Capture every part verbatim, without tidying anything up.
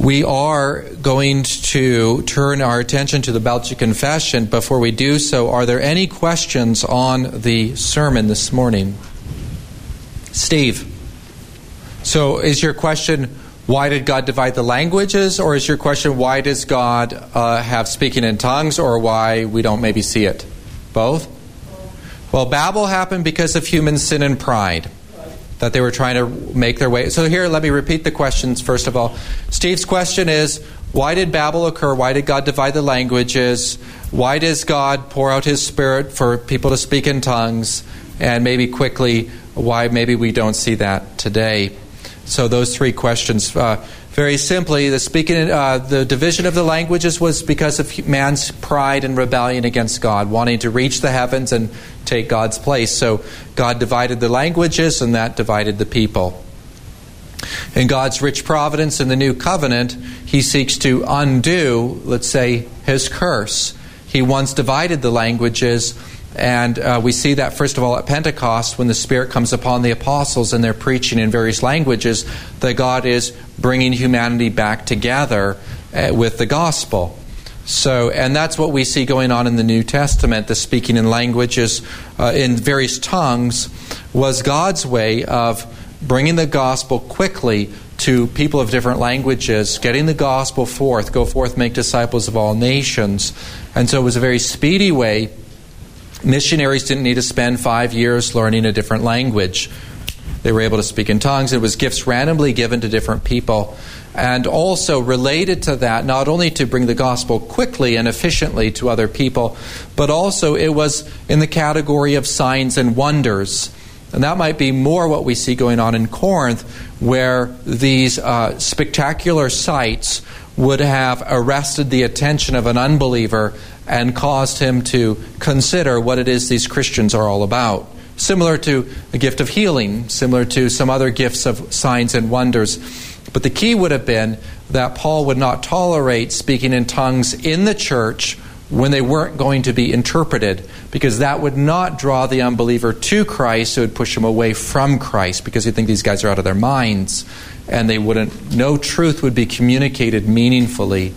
We are going to turn our attention to the Belgian Confession. Before we do so, are there any questions on the sermon this morning? Steve, so is your question, why did God divide the languages? Or is your question, why does God uh, have speaking in tongues? Or why we don't maybe see it? Both? Well, Babel happened because of human sin and pride, that they were trying to make their way. So here, let me repeat the questions first of all. Steve's question is, why did Babel occur? Why did God divide the languages? Why does God pour out His Spirit for people to speak in tongues? And maybe quickly, why maybe we don't see that today? So those three questions. Uh, very simply, the speaking, uh, the division of the languages was because of man's pride and rebellion against God, wanting to reach the heavens and take God's place. So God divided the languages, and that divided the people. In God's rich providence in the new covenant, He seeks to undo, let's say, His curse. He once divided the languages, and uh, we see that first of all at Pentecost, when the Spirit comes upon the apostles and they're preaching in various languages, that God is bringing humanity back together uh, with the gospel. So, and that's what we see going on in the New Testament. The speaking in languages uh, in various tongues was God's way of bringing the gospel quickly to people of different languages, getting the gospel forth, go forth, make disciples of all nations. And so it was a very speedy way. Missionaries didn't need to spend five years learning a different language. They were able to speak in tongues. It was gifts randomly given to different people. And also related to that, not only to bring the gospel quickly and efficiently to other people, but also it was in the category of signs and wonders. And that might be more what we see going on in Corinth, where these uh, spectacular sights would have arrested the attention of an unbeliever and caused him to consider what it is these Christians are all about. Similar to a gift of healing, similar to some other gifts of signs and wonders. But the key would have been that Paul would not tolerate speaking in tongues in the church when they weren't going to be interpreted, because that would not draw the unbeliever to Christ. It would push him away from Christ, because he'd think these guys are out of their minds, and they wouldn't, no truth would be communicated meaningfully.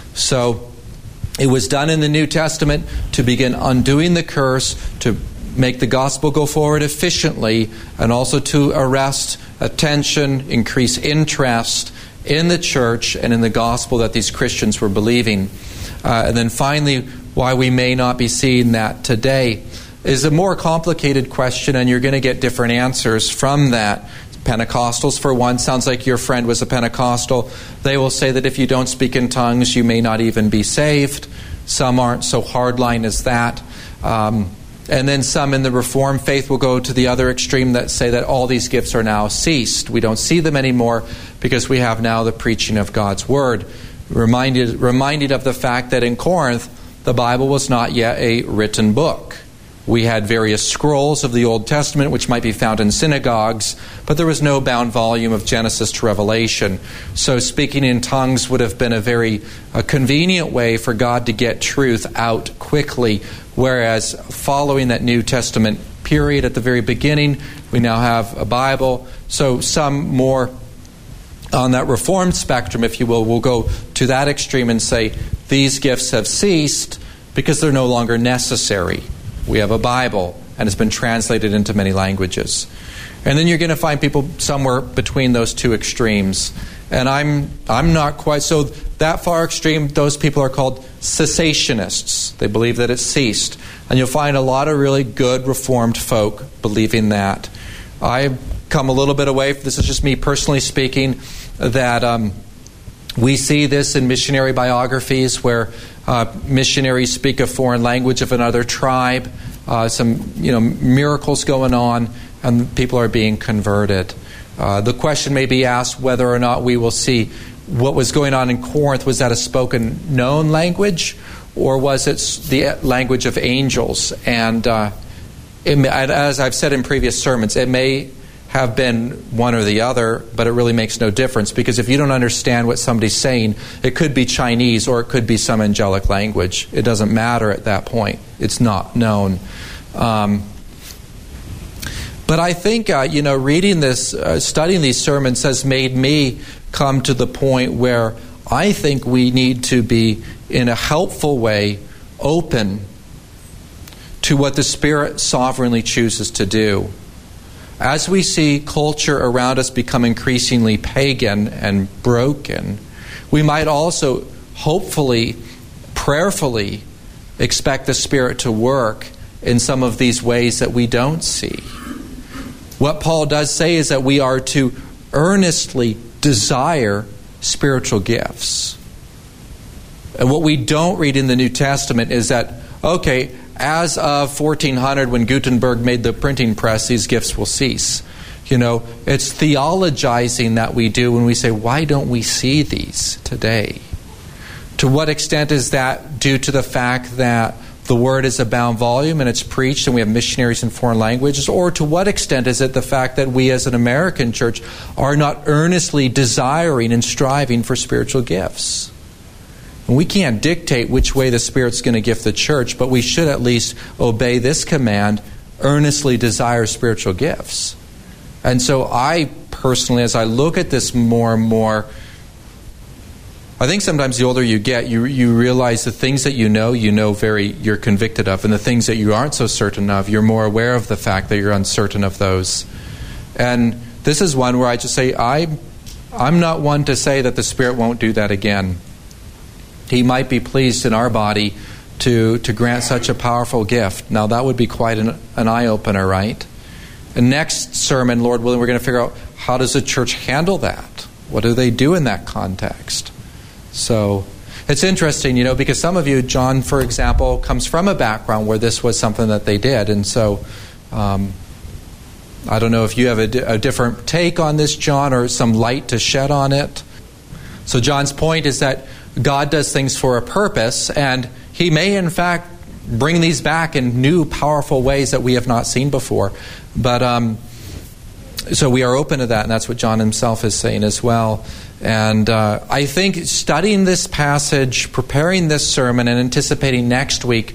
So it was done in the New Testament to begin undoing the curse, to make the gospel go forward efficiently, and also to arrest attention, increase interest in the church and in the gospel that these Christians were believing. Uh, and then finally, why we may not be seeing that today is a more complicated question, and you're going to get different answers from that. Pentecostals, for one, sounds like your friend was a Pentecostal. They will say that if you don't speak in tongues, you may not even be saved. Some aren't so hardline as that. Um, and then some in the Reformed faith will go to the other extreme that say that all these gifts are now ceased. We don't see them anymore because we have now the preaching of God's Word. Reminded, reminded of the fact that in Corinth, the Bible was not yet a written book. We had various scrolls of the Old Testament, which might be found in synagogues, but there was no bound volume of Genesis to Revelation. So speaking in tongues would have been a very a convenient way for God to get truth out quickly, whereas following that New Testament period at the very beginning, we now have a Bible. So some more on that Reformed spectrum, if you will, will go to that extreme and say these gifts have ceased because they're no longer necessary. We have a Bible, and it's been translated into many languages. And then you're going to find people somewhere between those two extremes. And I'm I'm not quite so that far extreme. Those people are called cessationists. They believe that it ceased. And you'll find a lot of really good Reformed folk believing that. I come a little bit away, this is just me personally speaking, that um, we see this in missionary biographies where uh, missionaries speak a foreign language of another tribe, uh, some you know miracles going on, and people are being converted. Uh, the question may be asked whether or not we will see what was going on in Corinth. Was that a spoken known language, or was it the language of angels? And uh, it may, as I've said in previous sermons, it may have been one or the other, but it really makes no difference, because if you don't understand what somebody's saying, it could be Chinese or it could be some angelic language. It doesn't matter at that point. It's not known. Um, but I think, uh, you know, reading this, uh, studying these sermons has made me come to the point where I think we need to be, in a helpful way, open to what the Spirit sovereignly chooses to do. As we see culture around us become increasingly pagan and broken, we might also hopefully, prayerfully expect the Spirit to work in some of these ways that we don't see. What Paul does say is that we are to earnestly desire spiritual gifts. And what we don't read in the New Testament is that, okay, as of fourteen hundred, when Gutenberg made the printing press, these gifts will cease. You know, it's theologizing that we do when we say, why don't we see these today? To what extent is that due to the fact that the Word is abound volume and it's preached and we have missionaries in foreign languages? Or to what extent is it the fact that we as an American church are not earnestly desiring and striving for spiritual gifts? And we can't dictate which way the Spirit's going to gift the church, but we should at least obey this command, earnestly desire spiritual gifts. And so I personally, as I look at this more and more, I think sometimes the older you get, you you realize the things that you know, you know very, you're convicted of, and the things that you aren't so certain of, you're more aware of the fact that you're uncertain of those. And this is one where I just say, I, I'm not one to say that the Spirit won't do that again. He might be pleased in our body to, to grant such a powerful gift. Now that would be quite an, an eye-opener, right? And next sermon, Lord willing, we're going to figure out, how does the church handle that? What do they do in that context? So it's interesting, you know, because some of you, John, for example, comes from a background where this was something that they did. And so um, I don't know if you have a, a different take on this, John, or some light to shed on it. So John's point is that God does things for a purpose, and He may, in fact, bring these back in new, powerful ways that we have not seen before. But um, so we are open to that, and that's what John himself is saying as well. And uh, I think studying this passage, preparing this sermon, and anticipating next week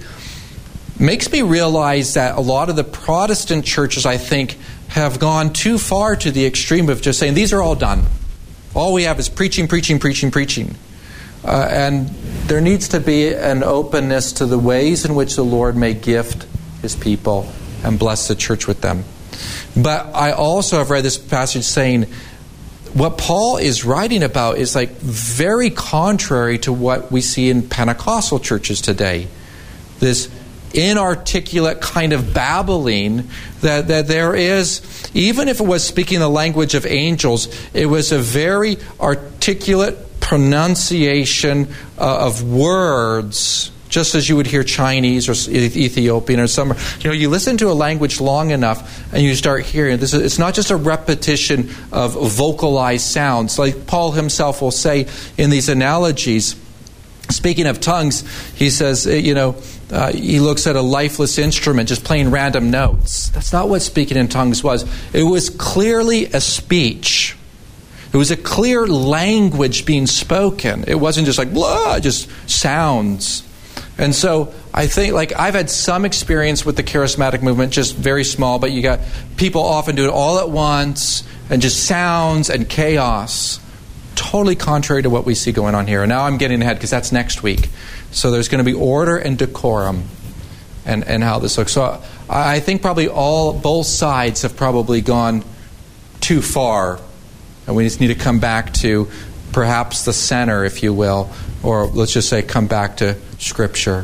makes me realize that a lot of the Protestant churches, I think, have gone too far to the extreme of just saying, these are all done. All we have is preaching, preaching, preaching, preaching. Uh, and there needs to be an openness to the ways in which the Lord may gift His people and bless the church with them. But I also have read this passage saying what Paul is writing about is like very contrary to what we see in Pentecostal churches today. This inarticulate kind of babbling that, that there is, even if it was speaking the language of angels, it was a very articulate pronunciation uh, of words, just as you would hear Chinese or Ethiopian or some. You know, you listen to a language long enough and you start hearing this. It's not just a repetition of vocalized sounds. Like Paul himself will say in these analogies, speaking of tongues, he says, you know, uh, he looks at a lifeless instrument just playing random notes. That's not what speaking in tongues was. It was clearly a speech. It was a clear language being spoken. It wasn't just like, blah, just sounds. And so I think, like, I've had some experience with the charismatic movement, just very small, but you got people often do it all at once and just sounds and chaos. Totally contrary to what we see going on here. And now I'm getting ahead because that's next week. So there's going to be order and decorum and, and how this looks. So I think probably all both sides have probably gone too far. And we just need to come back to perhaps the center, if you will, or let's just say come back to Scripture.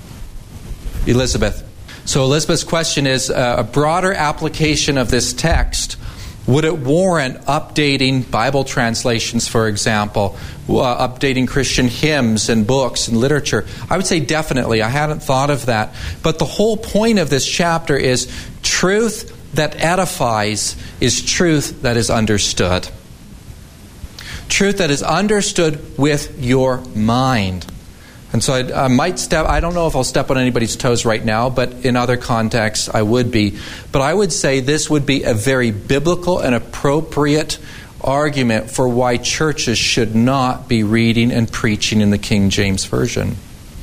Elizabeth. So Elizabeth's question is uh, a broader application of this text. Would it warrant updating Bible translations, for example, uh, updating Christian hymns and books and literature? I would say definitely. I hadn't thought of that. But the whole point of this chapter is truth that edifies is truth that is understood. Truth that is understood with your mind. And so I, I might step, I don't know if I'll step on anybody's toes right now, but in other contexts I would be. But I would say this would be a very biblical and appropriate argument for why churches should not be reading and preaching in the King James Version.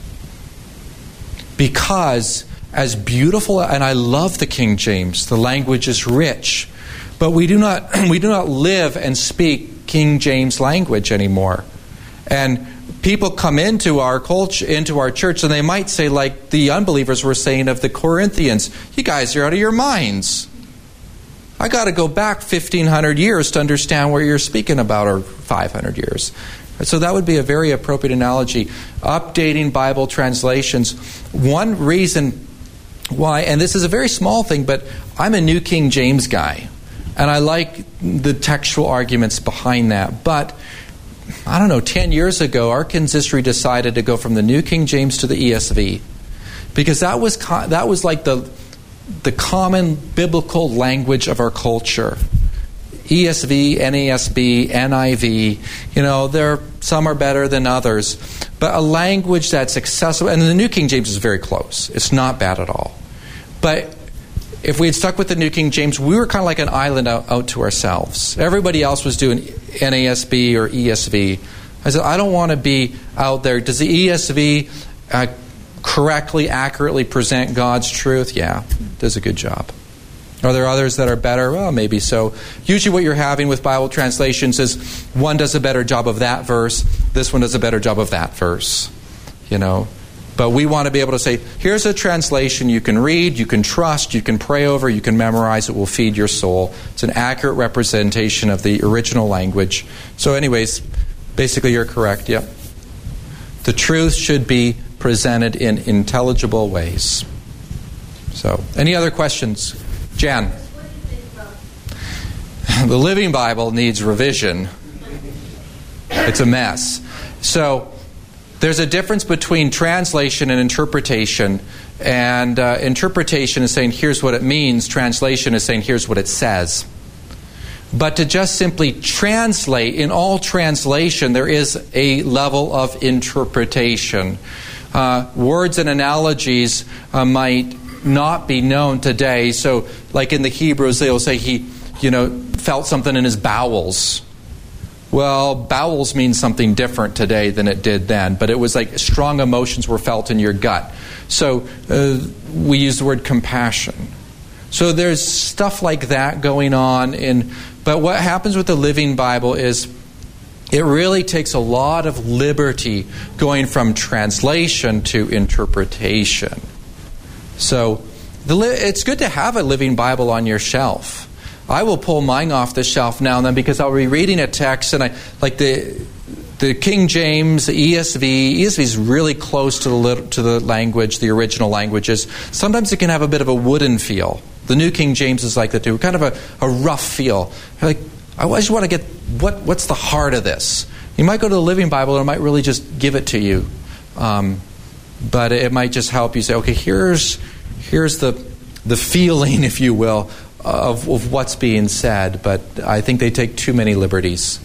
Because as beautiful, and I love the King James, the language is rich, but we do not we do not live and speak King James language anymore. And people come into our culture, into our church, and they might say, like the unbelievers were saying of the Corinthians, you guys are out of your minds. I got to go back fifteen hundred years to understand what you're speaking about, or five hundred years. So that would be a very appropriate analogy. Updating Bible translations. One reason why, and this is a very small thing, but I'm a New King James guy, and I like the textual arguments behind that. But I don't know, ten years ago, our consistory decided to go from the New King James to the E S V, because that was that was like the the common biblical language of our culture. E S V, N A S B, N I V, you know, there some are better than others, but a language that's accessible. And the New King James is very close. It's not bad at all. But if we had stuck with the New King James, we were kind of like an island out, out to ourselves. Everybody else was doing N A S B or E S V. I said, I don't want to be out there. Does the E S V uh, correctly, accurately present God's truth? Yeah, does a good job. Are there others that are better? Well, maybe so. Usually what you're having with Bible translations is one does a better job of that verse, this one does a better job of that verse. You know, but we want to be able to say, here's a translation you can read, you can trust, you can pray over, you can memorize, it will feed your soul. It's an accurate representation of the original language. So anyways, basically you're correct, yep. The truth should be presented in intelligible ways. So, any other questions? Jan? The Living Bible needs revision. It's a mess. So, there's a difference between translation and interpretation. And uh, interpretation is saying, here's what it means. Translation is saying, here's what it says. But to just simply translate, in all translation, there is a level of interpretation. Uh, words and analogies uh, might not be known today. So, like in the Hebrews, they'll say he, you know, felt something in his bowels. Well, bowels means something different today than it did then. But it was like strong emotions were felt in your gut. So, uh, we use the word compassion. So there's stuff like that going on. In, but what happens with the Living Bible is it really takes a lot of liberty going from translation to interpretation. So the li- it's good to have a Living Bible on your shelf. I will pull mine off the shelf now and then because I'll be reading a text and I like the the King James, the E S V. E S V is really close to the lit- to the language, the original languages. Sometimes it can have a bit of a wooden feel. The New King James is like that too, kind of a, a rough feel. You're like, I just want to get what what's the heart of this. You might go to the Living Bible and it might really just give it to you. Um, but it might just help you say, okay, here's here's the the feeling, if you will, of, of what's being said. But I think they take too many liberties.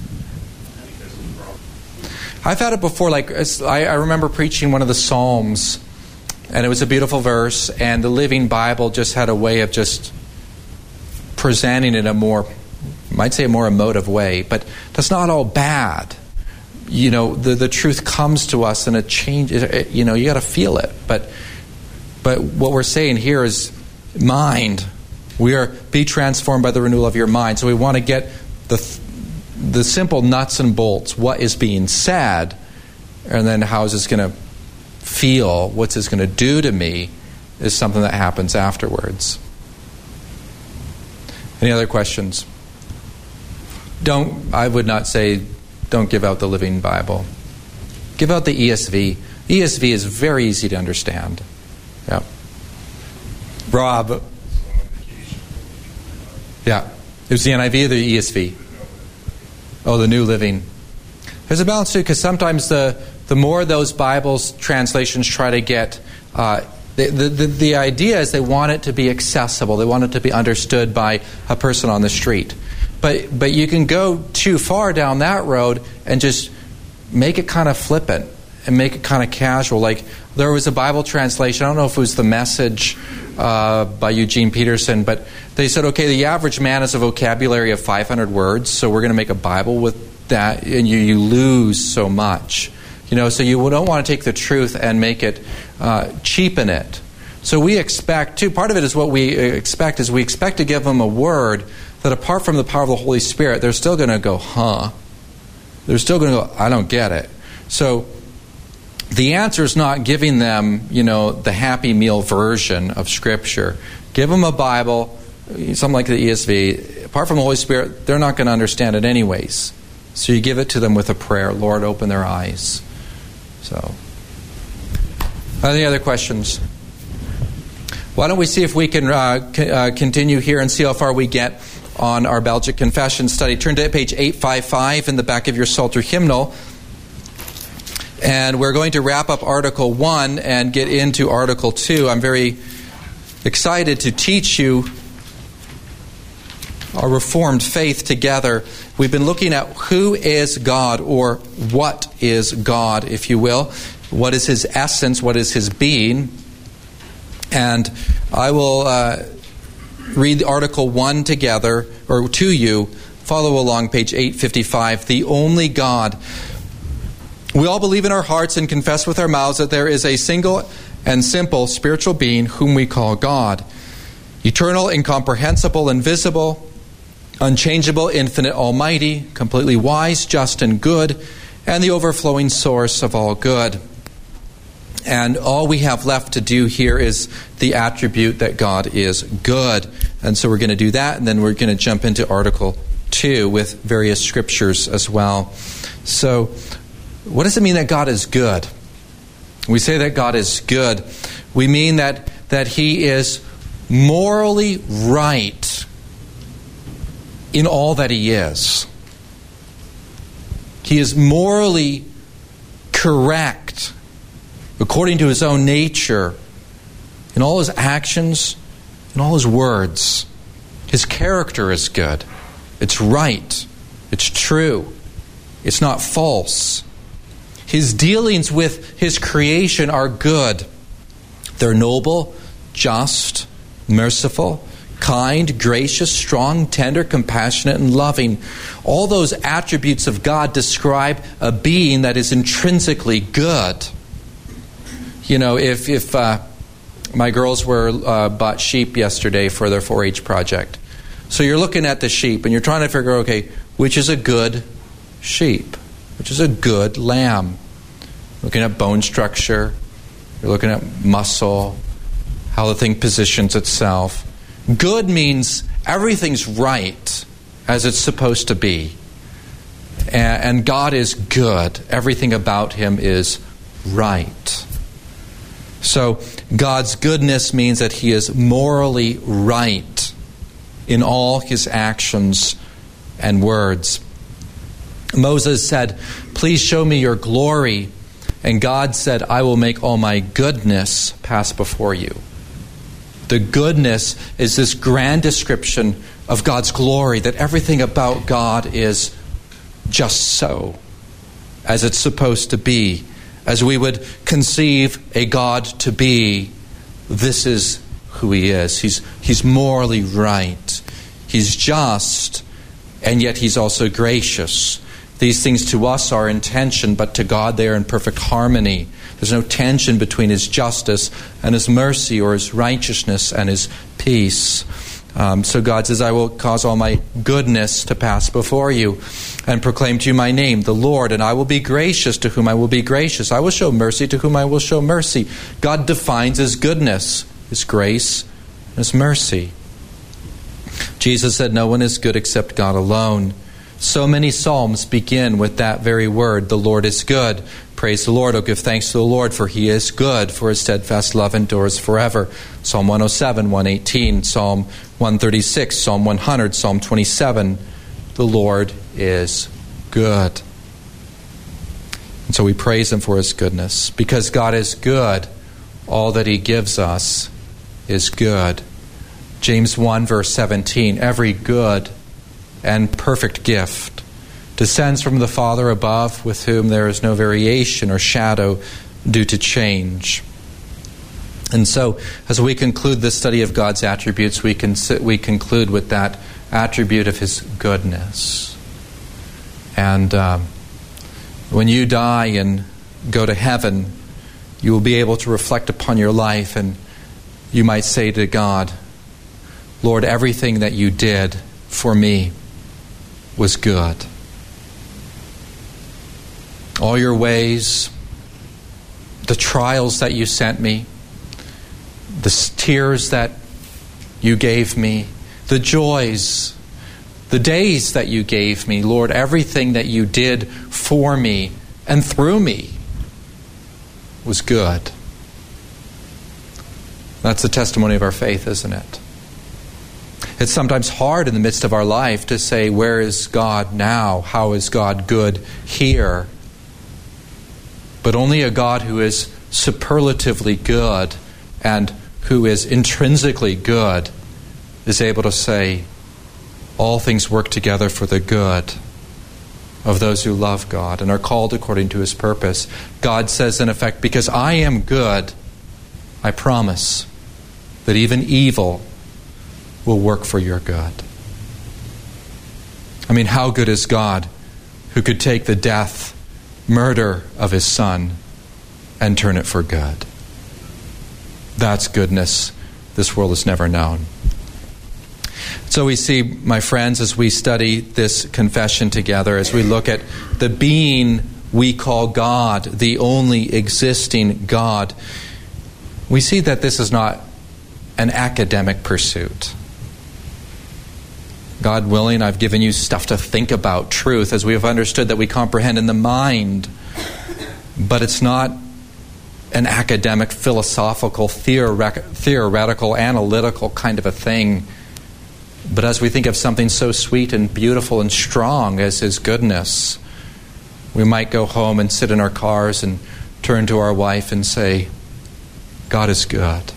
I've had it before. Like I, I remember preaching one of the Psalms, and it was a beautiful verse, and the Living Bible just had a way of just presenting it in a more, I might say a more emotive way, but that's not all bad. You know, the, the truth comes to us and it changes, it, you know, you got to feel it. But but what we're saying here is mind. We are, be transformed by the renewal of your mind. So we want to get the the simple nuts and bolts, what is being said, and then how is this going to feel, what's this going to do to me, is something that happens afterwards. Any other questions? Don't, I would not say, don't give out the Living Bible. Give out the E S V. E S V is very easy to understand. Yeah. Rob. Yeah. It was the N I V or the E S V? Oh, the New Living. There's a balance too, because sometimes the the more those Bibles translations try to get, uh, the, the the the idea is they want it to be accessible. They want it to be understood by a person on the street. But but you can go too far down that road and just make it kind of flippant and make it kind of casual. Like there was a Bible translation, I don't know if it was The Message uh, by Eugene Peterson, but they said, okay, the average man has a vocabulary of five hundred words, so we're going to make a Bible with that, and you, you lose so much. You know, so you don't want to take the truth and make it, uh, cheapen it. So we expect, too, part of it is what we expect, is we expect to give them a word that apart from the power of the Holy Spirit, they're still going to go, huh? They're still going to go, I don't get it. So the answer is not giving them, you know, the Happy Meal version of Scripture. Give them a Bible, something like the E S V. Apart from the Holy Spirit, they're not going to understand it anyways. So you give it to them with a prayer. Lord, open their eyes. So, any other questions? Why don't we see if we can uh, c- uh, continue here and see how far we get on our Belgic Confession study. Turn to page eight fifty-five in the back of your Psalter hymnal. And we're going to wrap up Article one and get into Article two. I'm very excited to teach you our Reformed faith together. We've been looking at who is God, or what is God, if you will. What is His essence? What is His being? And I will uh, read Article one together, or to you. Follow along, page eight fifty-five. The only God. We all believe in our hearts and confess with our mouths that there is a single and simple spiritual being whom we call God. Eternal, incomprehensible, invisible, unchangeable, infinite, almighty, completely wise, just, and good, and the overflowing source of all good. And all we have left to do here is the attribute that God is good. And so we're going to do that, and then we're going to jump into Article two with various scriptures as well. So, what does it mean that God is good? We say that God is good. We mean that, that He is morally right in all that He is. He is morally correct according to His own nature in all His actions, in all His words. His character is good. It's right. It's true. It's not false. His dealings with His creation are good. They're noble, just, merciful, kind, gracious, strong, tender, compassionate, and loving. All those attributes of God describe a being that is intrinsically good. You know, if if uh, my girls were uh, bought sheep yesterday for their four H project. So you're looking at the sheep and you're trying to figure, okay, which is a good sheep? Which is a good lamb? Looking at bone structure, you're looking at muscle, how the thing positions itself. Good means everything's right as it's supposed to be. And God is good. Everything about Him is right. So God's goodness means that He is morally right in all His actions and words. Moses said, "Please show me your glory." And God said, "I will make all my goodness pass before you." The goodness is this grand description of God's glory, that everything about God is just so, as it's supposed to be. As we would conceive a God to be, this is who He is. He's, he's morally right. He's just, and yet He's also gracious. These things to us are in tension, but to God they are in perfect harmony. There's no tension between His justice and His mercy, or His righteousness and His peace. Um, so God says, "I will cause all my goodness to pass before you and proclaim to you my name, the Lord, and I will be gracious to whom I will be gracious. I will show mercy to whom I will show mercy." God defines His goodness, His grace, His mercy. Jesus said, "No one is good except God alone." So many psalms begin with that very word, "The Lord is good." Praise the Lord. Oh, give thanks to the Lord, for He is good, for His steadfast love endures forever. Psalm one oh seven, one eighteen, Psalm one thirty-six, Psalm one hundred, Psalm twenty-seven. The Lord is good. And so we praise Him for His goodness. Because God is good, all that He gives us is good. James one, verse seventeen, every good and perfect gift descends from the Father above, with whom there is no variation or shadow due to change. And so, as we conclude this study of God's attributes, we can we conclude with that attribute of His goodness. And um, when you die and go to heaven, you will be able to reflect upon your life, and you might say to God, "Lord, everything that you did for me was good. all your ways, the trials that you sent me, the tears that you gave me, the joys, the days that you gave me, Lord, everything that you did for me and through me was good. That's the testimony of our faith, isn't it? It's sometimes hard in the midst of our life to say, where is God now? How is God good here? But only a God who is superlatively good and who is intrinsically good is able to say, all things work together for the good of those who love God and are called according to His purpose. God says, in effect, because I am good, I promise that even evil will work for your good. I mean, how good is God who could take the death, murder of His Son and turn it for good? That's goodness this world has never known. So we see, my friends, as we study this confession together, as we look at the being we call God, the only existing God, we see that this is not an academic pursuit. God willing, I've given you stuff to think about, truth, as we have understood that we comprehend in the mind. But it's not an academic, philosophical, theoret- theoretical, analytical kind of a thing. But as we think of something so sweet and beautiful and strong as His goodness, we might go home and sit in our cars and turn to our wife and say, God is good.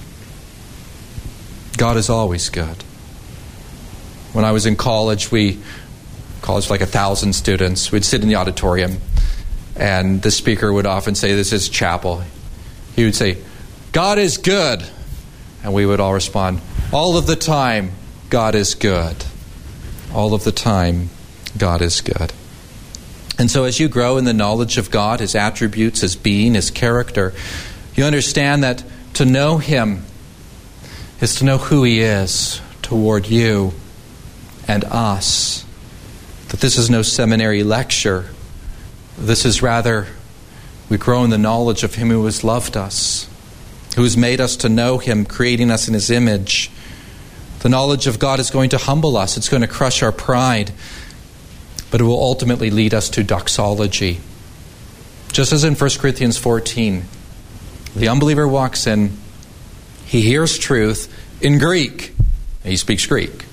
God is always good. When I was in college, we, college like a thousand students, we'd sit in the auditorium and the speaker would often say, this is chapel. He would say, God is good. And we would all respond, all of the time, God is good. All of the time, God is good. And so as you grow in the knowledge of God, His attributes, His being, His character, you understand that to know Him is to know who He is toward you and us. That this is no seminary lecture. This is rather, we grow in the knowledge of Him who has loved us, who has made us to know Him, creating us in His image. The knowledge of God is going to humble us. It's going to crush our pride. But it will ultimately lead us to doxology. Just as in First Corinthians fourteen, the unbeliever walks in, he hears truth in Greek. He speaks Greek.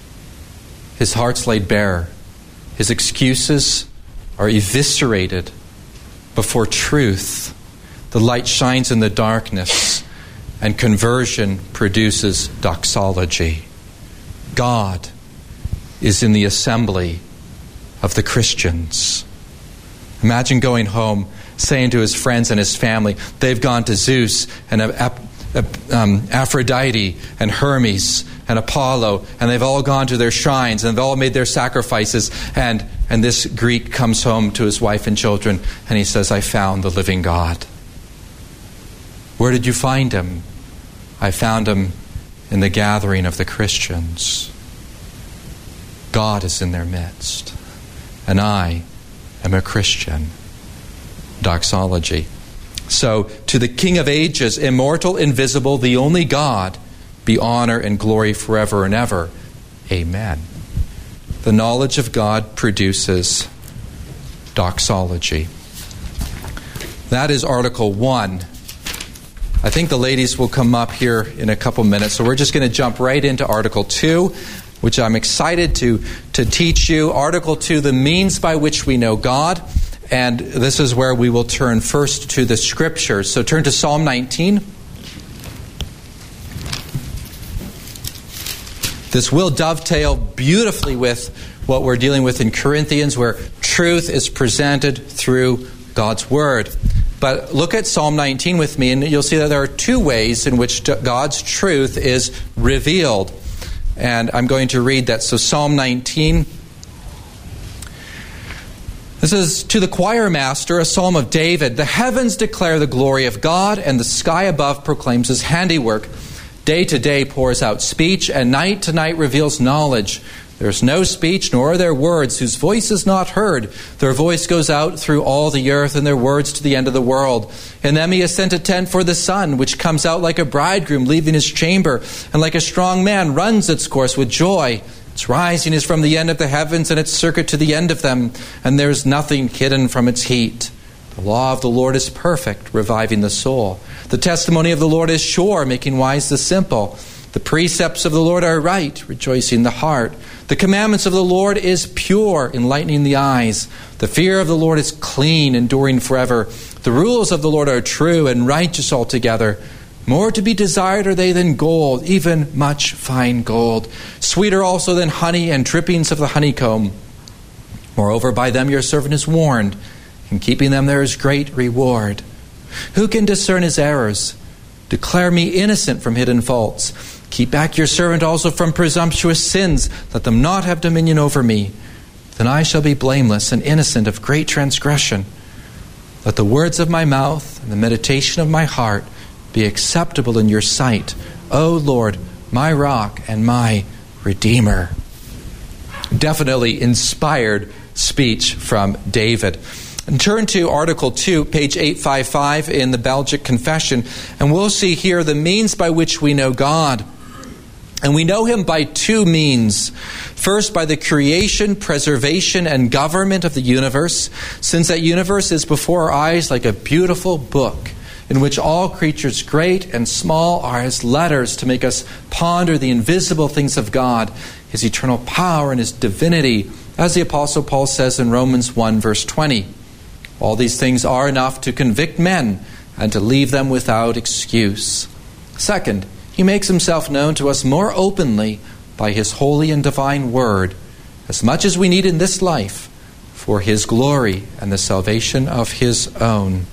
His heart's laid bare. His excuses are eviscerated before truth. The light shines in the darkness, and conversion produces doxology. God is in the assembly of the Christians. Imagine going home, saying to his friends and his family, they've gone to Zeus and um, Aphrodite and Hermes and Apollo, and they've all gone to their shrines and they've all made their sacrifices, and, and this Greek comes home to his wife and children and he says, I found the living God. Where did you find Him? I found Him in the gathering of the Christians. God is in their midst, and I am a Christian. Doxology. So, to the King of ages, immortal, invisible, the only God, be honor and glory forever and ever. Amen. The knowledge of God produces doxology. That is Article one. I think the ladies will come up here in a couple minutes, so we're just going to jump right into Article two, which I'm excited to, to teach you. Article two, the means by which we know God. And this is where we will turn first to the Scriptures. So turn to Psalm nineteen. This will dovetail beautifully with what we're dealing with in Corinthians, where truth is presented through God's Word. But look at Psalm nineteen with me, and you'll see that there are two ways in which God's truth is revealed. And I'm going to read that. So Psalm nineteen. This is to the choir master, a psalm of David. The heavens declare the glory of God, and the sky above proclaims His handiwork. Day to day pours out speech, and night to night reveals knowledge. There is no speech, nor are there words, whose voice is not heard. Their voice goes out through all the earth, and their words to the end of the world. In them he has sent a tent for the sun, which comes out like a bridegroom leaving his chamber, and like a strong man runs its course with joy. Its rising is from the end of the heavens, and its circuit to the end of them, and there is nothing hidden from its heat. The law of the Lord is perfect, reviving the soul. The testimony of the Lord is sure, making wise the simple. The precepts of the Lord are right, rejoicing the heart. The commandments of the Lord is pure, enlightening the eyes. The fear of the Lord is clean, enduring forever. The rules of the Lord are true and righteous altogether. More to be desired are they than gold, even much fine gold. Sweeter also than honey and drippings of the honeycomb. Moreover, by them your servant is warned. In keeping them there is great reward. Who can discern his errors? Declare me innocent from hidden faults. Keep back your servant also from presumptuous sins. Let them not have dominion over me. Then I shall be blameless and innocent of great transgression. Let the words of my mouth and the meditation of my heart be acceptable in your sight, O Lord, my rock and my Redeemer. Definitely inspired speech from David. And turn to Article two, page eight fifty-five in the Belgic Confession, and we'll see here the means by which we know God. And we know him by two means. First, by the creation, preservation, and government of the universe, since that universe is before our eyes like a beautiful book, in which all creatures, great and small, are as letters to make us ponder the invisible things of God, his eternal power and his divinity, as the Apostle Paul says in Romans one, verse twenty. All these things are enough to convict men and to leave them without excuse. Second, he makes himself known to us more openly by his holy and divine word, as much as we need in this life, for his glory and the salvation of his own.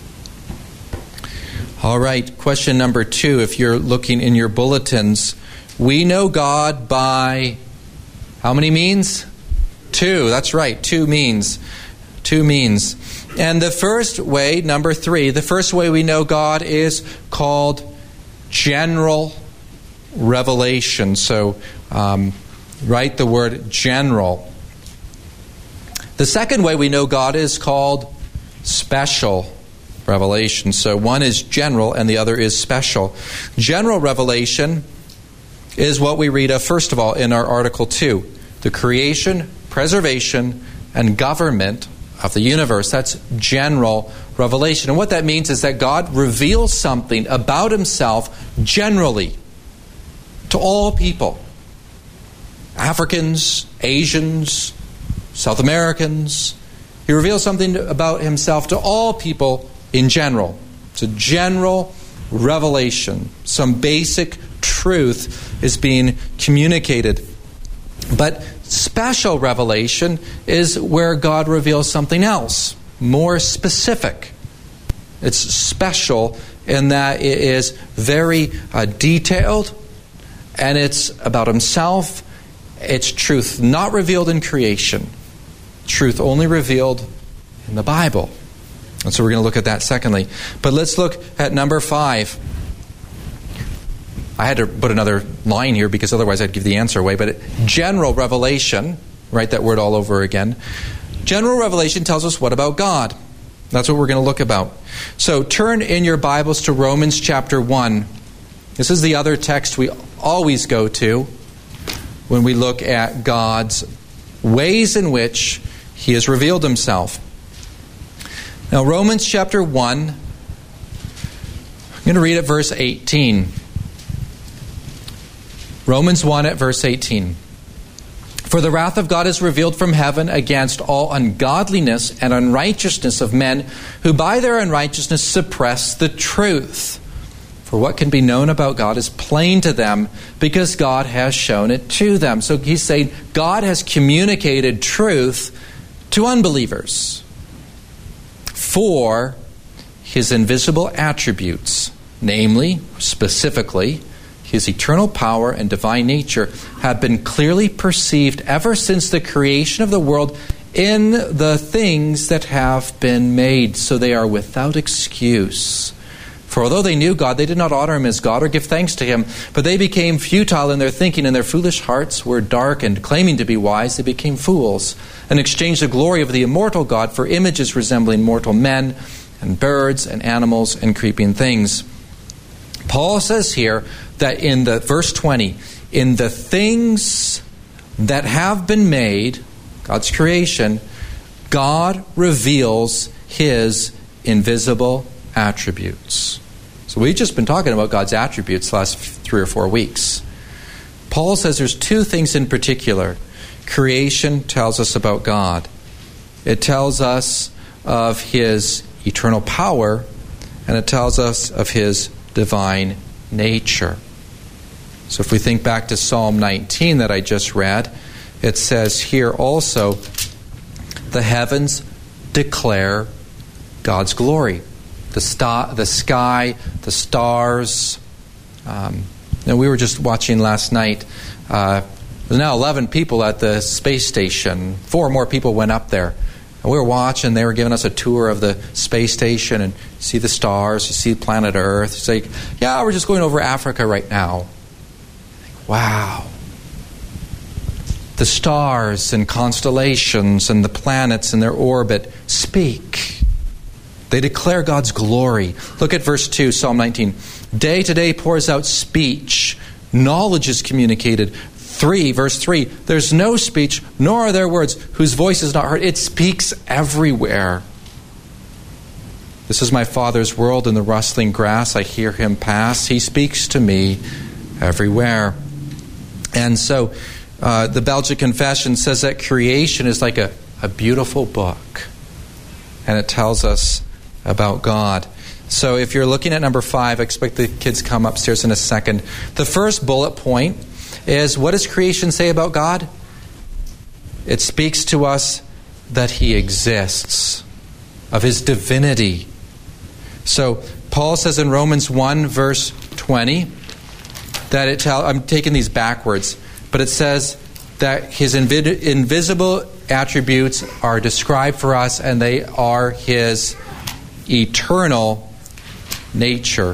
All right, question number two, if you're looking in your bulletins. We know God by how many means? Two, that's right, two means. Two means. And the first way, number three, the first way we know God is called general revelation. So um, write the word general. The second way we know God is called special revelation. So one is general and the other is special. General revelation is what we read of, first of all, in our Article two. The creation, preservation, and government of the universe. That's general revelation. And what that means is that God reveals something about himself generally to all people. Africans, Asians, South Americans. He reveals something about himself to all people in general. It's a general revelation. Some basic truth is being communicated. But special revelation is where God reveals something else, more specific. It's special in that it is very uh, detailed, and it's about himself. It's truth not revealed in creation, truth only revealed in the Bible. And so we're going to look at that secondly. But let's look at number five. I had to put another line here because otherwise I'd give the answer away. But general revelation, write that word all over again. General revelation tells us what about God? That's what we're going to look about. So turn in your Bibles to Romans chapter one. This is the other text we always go to when we look at God's ways in which he has revealed himself. Now Romans chapter one, I'm going to read at verse eighteen. Romans one at verse eighteen. For the wrath of God is revealed from heaven against all ungodliness and unrighteousness of men who by their unrighteousness suppress the truth. For what can be known about God is plain to them because God has shown it to them. So he's saying God has communicated truth to unbelievers. For his invisible attributes, namely, specifically, his eternal power and divine nature, have been clearly perceived ever since the creation of the world in the things that have been made, so they are without excuse. For although they knew God, they did not honor him as God or give thanks to him. But they became futile in their thinking, and their foolish hearts were darkened. Claiming to be wise, they became fools, and exchanged the glory of the immortal God for images resembling mortal men, and birds, and animals, and creeping things. Paul says here that in the verse twenty, in the things that have been made, God's creation, God reveals his invisible attributes. So we've just been talking about God's attributes the last three or four weeks. Paul says there's two things in particular. Creation tells us about God. It tells us of his eternal power, and it tells us of his divine nature. So if we think back to Psalm nineteen that I just read, it says here also, the heavens declare God's glory. The star, the sky, the stars. Um, and we were just watching last night. Uh, there's now eleven people at the space station. Four more people went up there. And we were watching. They were giving us a tour of the space station and see the stars. You see planet Earth. It's like, yeah, we're just going over Africa right now. Wow. The stars and constellations and the planets in their orbit speak. They declare God's glory. Look at verse two, Psalm nineteen. Day to day pours out speech. Knowledge is communicated. Three, verse three. There's no speech, nor are there words whose voice is not heard. It speaks everywhere. This is my Father's world. In the rustling grass I hear him pass. He speaks to me everywhere. And so uh, the Belgic Confession says that creation is like a, a beautiful book. And it tells us about God. So if you're looking at number five, I expect the kids come upstairs in a second. The first bullet point is, what does creation say about God? It speaks to us that he exists, of his divinity. So Paul says in Romans one verse twenty that it tell I'm taking these backwards, but it says that his invi- invisible attributes are described for us, and they are his eternal nature.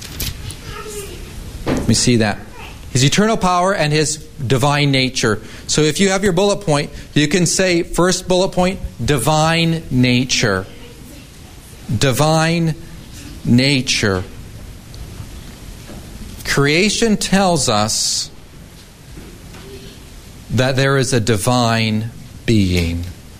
Let me see that. His eternal power and his divine nature. So if you have your bullet point, you can say, first bullet point, divine nature. Divine nature. Creation tells us that there is a divine being.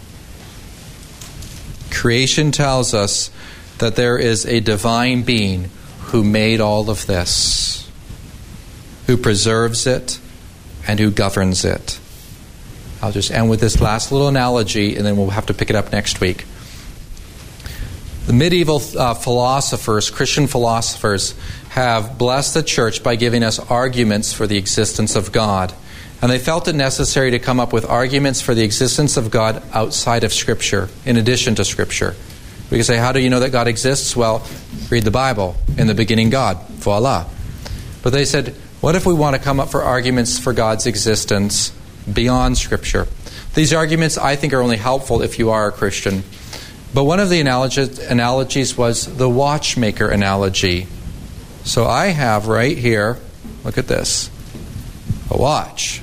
Creation tells us that there is a divine being who made all of this, who preserves it, and who governs it. I'll just end with this last little analogy, and then we'll have to pick it up next week. The medieval uh, philosophers, Christian philosophers, have blessed the church by giving us arguments for the existence of God. And they felt it necessary to come up with arguments for the existence of God outside of Scripture, in addition to Scripture. We can say, how do you know that God exists? Well, read the Bible. In the beginning, God. Voila. But they said, what if we want to come up for arguments for God's existence beyond Scripture? These arguments, I think, are only helpful if you are a Christian. But one of the analogies, analogies was the watchmaker analogy. So I have right here, look at this, a watch.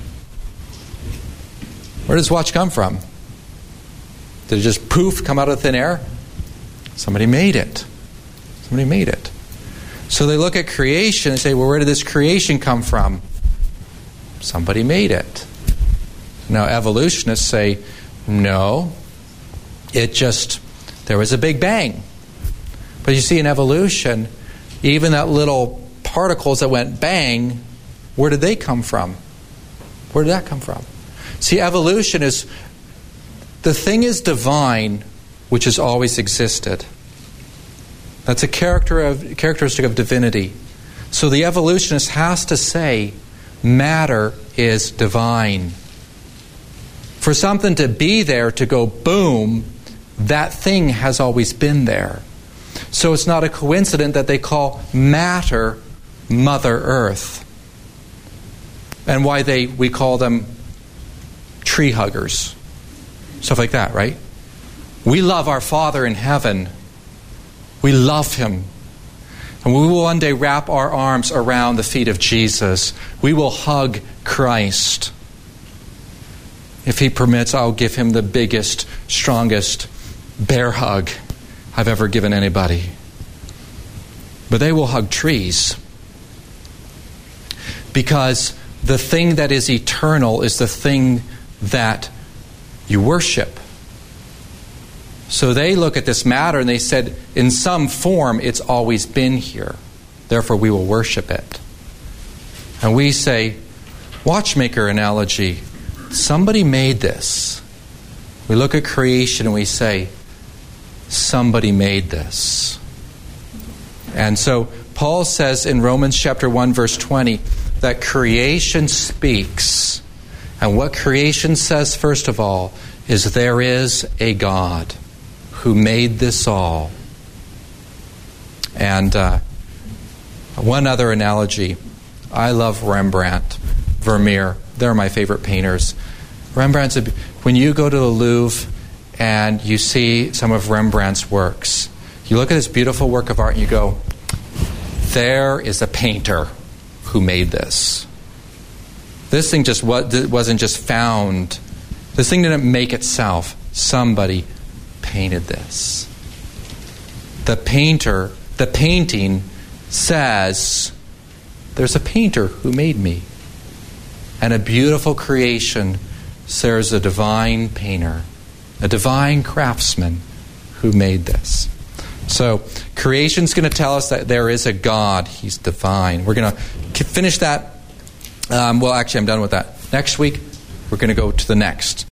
Where does watch come from? Did it just poof, come out of thin air? Somebody made it. Somebody made it. So they look at creation and say, well, where did this creation come from? Somebody made it. Now evolutionists say, no, it just, there was a big bang. But you see, in evolution, even that little particles that went bang, where did they come from? Where did that come from? See, evolution is, the thing is divine, which has always existed. That's a character of, characteristic of divinity. So the evolutionist has to say, matter is divine. For something to be there, to go boom, that thing has always been there. So it's not a coincidence that they call matter Mother Earth. And why they we call them tree huggers. Stuff like that, right? We love our Father in heaven. We love Him. And we will one day wrap our arms around the feet of Jesus. We will hug Christ. If He permits, I'll give Him the biggest, strongest bear hug I've ever given anybody. But they will hug trees. Because the thing that is eternal is the thing that you worship. So they look at this matter and they said, in some form, it's always been here. Therefore, we will worship it. And we say, watchmaker analogy, somebody made this. We look at creation and we say, somebody made this. And so Paul says in Romans chapter one, verse twenty, that creation speaks. And what creation says, first of all, is there is a God who made this all. And uh, one other analogy. I love Rembrandt, Vermeer. They're my favorite painters. Rembrandt's a, when you go to the Louvre and you see some of Rembrandt's works, you look at this beautiful work of art and you go, there is a painter who made this. This thing just wasn't just found. This thing didn't make itself. Somebody painted this. The painter, the painting says, there's a painter who made me. And a beautiful creation says a divine painter, a divine craftsman who made this. So creation's going to tell us that there is a God. He's divine. We're going to finish that. Um, well, actually, I'm done with that. Next week, we're going to go to the next.